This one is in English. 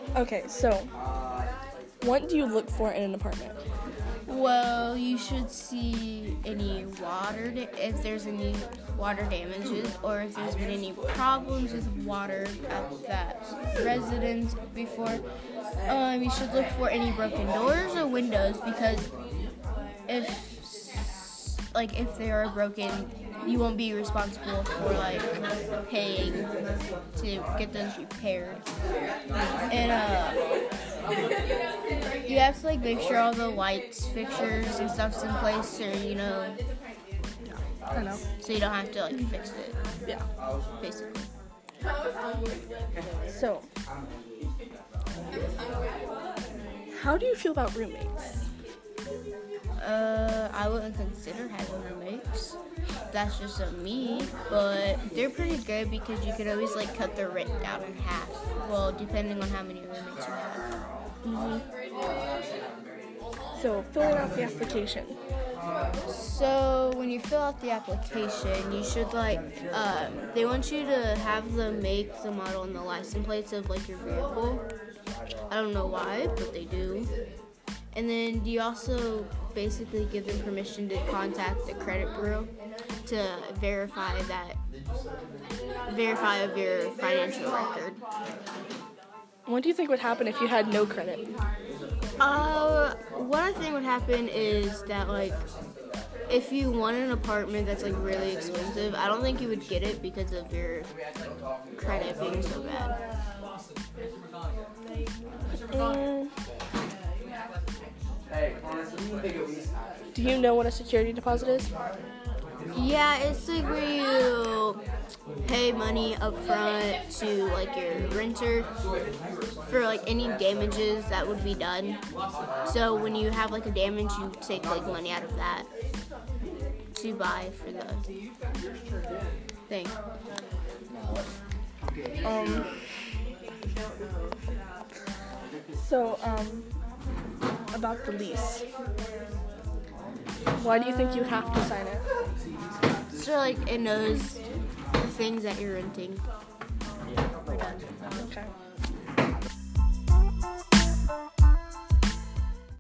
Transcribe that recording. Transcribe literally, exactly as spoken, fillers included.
Okay, so what do you look for in an apartment? Well, you should see any water, da- if there's any water damages, or if there's been any problems with water at that residence before. Um, you should look for any broken doors or windows, because if, like, if they are broken, you won't be responsible for like paying to get those repaired. And uh, you have to like make sure all the lights, fixtures, and stuff's in place, so you know, I know. so you don't have to like fix it. Yeah. Basically. So, how do you feel about roommates? Uh, I wouldn't consider having roommates. That's just a me, but they're pretty good because you could always like cut the rent down in half. Well, depending on how many roommates you have. Mm-hmm. So, filling out the application. So when you fill out the application, you should like um, they want you to have the make, the model, and the license plates of like your vehicle. I don't know why, but they do. And then you also basically give them permission to contact the credit bureau to verify that verify of your financial record. What do you think would happen if you had no credit? Uh, what I think would happen is that like if you want an apartment that's like really expensive, I don't think you would get it because of your credit being so bad. Um, do you know what a security deposit is? Yeah, it's like where you pay money up front to like your renter for like any damages that would be done. So when you have like a damage, you take like money out of that to buy for the thing. Um, so, um, about the lease. Why do you think you have to sign it? So like it knows the things that you're renting. We're done. Okay.